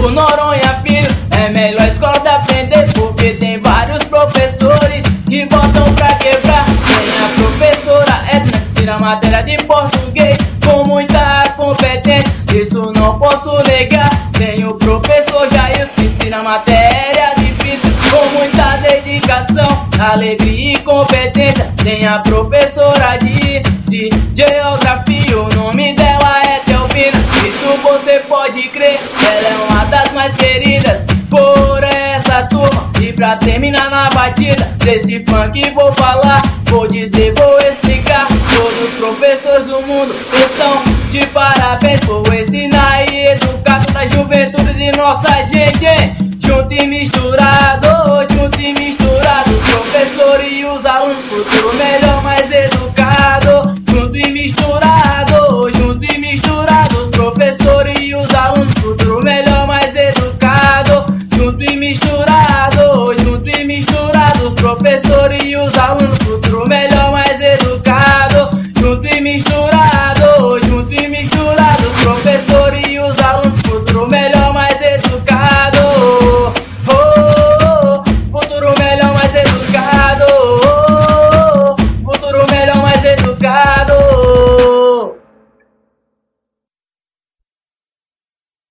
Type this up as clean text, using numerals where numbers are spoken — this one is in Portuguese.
Instituto Noronha Filho é a melhor escola de aprender, porque tem vários professores que botam pra quebrar. Tem a professora Edna que ensina matéria de português com muita competência, isso não posso negar. Tem o professor Jailson que ensina matéria difícil com muita dedicação, alegria e competência. Tem a professora de geografia, o nome dela é Telvina, isso você pode crer, ela é uma das mais queridas por essa turma. E pra terminar na batida desse funk vou falar, vou dizer, vou explicar. Todos os professores do mundo estão de parabéns por ensinar e educar toda a juventude de nossa gente, hein? Junto e misturado, os professores e os alunos, futuro melhor, mais educado. Junto e misturado, os professores e os alunos, futuro melhor, mais educado. Junto e misturado, os professores e os alunos, futuro melhor, mais educado. Junto e misturado, os professores e os alunos.